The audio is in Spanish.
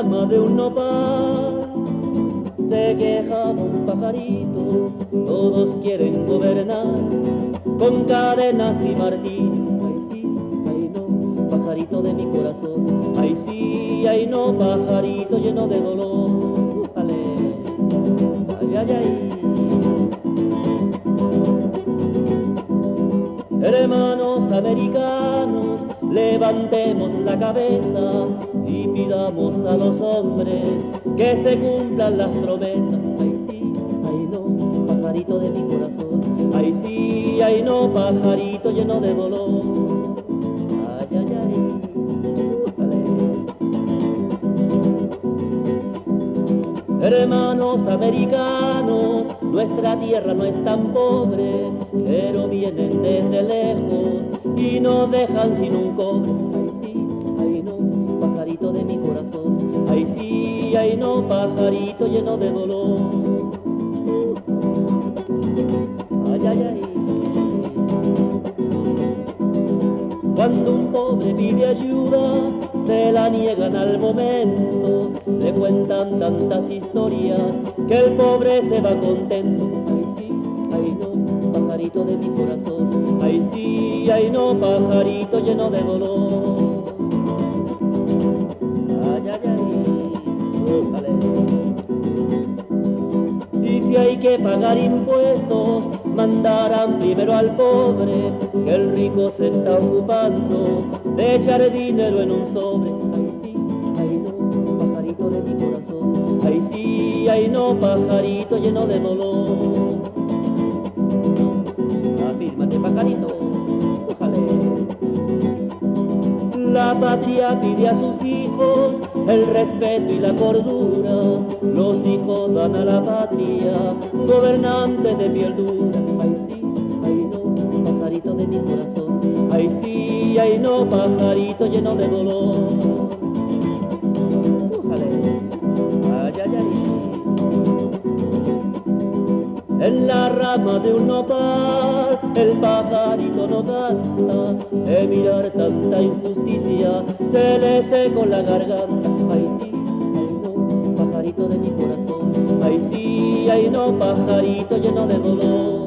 rama de un nopal se quejaba un pajarito, todos quieren gobernar con cadenas y martillos. Ay sí, ay no, pajarito de mi corazón. Ay sí, ay no, pajarito lleno de dolor. Ale, ay, ay, ay. Hermanos americanos, levantemos la cabeza y pidamos a los hombres que se cumplan las promesas. Ay sí, ay no, pajarito de mi corazón. Ay sí, ay no, pajarito lleno de dolor. Ay, ay, ay, hermanos americanos, nuestra tierra no es tan pobre, pero vienen desde lejos y nos dejan sin un cobre. Ay sí, ay no, pajarito de mi corazón. Ay sí, ay no, pajarito lleno de dolor. Ay, ay, ay. Cuando un pobre pide ayuda, se la niegan al momento. Le cuentan tantas historias que el pobre se va contento. Ay sí, ay no, pajarito de mi corazón. Ay sí, ay no, pajarito lleno de dolor. Ay, ay, ay, vale. Y si hay que pagar impuestos, mandarán primero al pobre, que el rico se está ocupando de echar dinero en un sobre. Ay sí, ay no, pajarito de mi corazón. Ay sí, ay no, pajarito lleno de dolor. Afírmate, pajarito, ojalá. La patria pide a sus hijos el respeto y la cordura. Los hijos dan a la patria gobernantes de piel dura. Ay sí, ay no, pajarito de mi corazón. Ay sí, ay no, pajarito lleno de dolor. Ojalá, ay, ay, ay. En la rama de un nopal el pajarito no canta, de mirar tanta injusticia se le secó la garganta. Ay sí, ay no, pajarito de mi corazón. Ay sí, ay no, pajarito lleno de dolor.